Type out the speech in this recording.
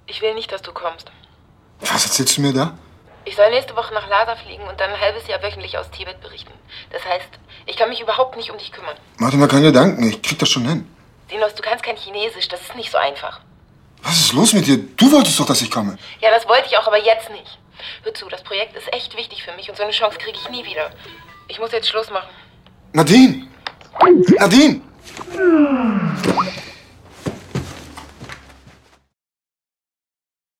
Ich will nicht, dass du kommst. Was erzählst du mir da? Ich soll nächste Woche nach Lhasa fliegen und dann ein halbes Jahr wöchentlich aus Tibet berichten. Das heißt, ich kann mich überhaupt nicht um dich kümmern. Mach dir mal keine Gedanken, ich krieg das schon hin. Sinos, du kannst kein Chinesisch, das ist nicht so einfach. Was ist los mit dir? Du wolltest doch, dass ich komme. Ja, das wollte ich auch, aber jetzt nicht. Hör zu, das Projekt ist echt wichtig für mich und so eine Chance kriege ich nie wieder. Ich muss jetzt Schluss machen. Nadine! Nadine!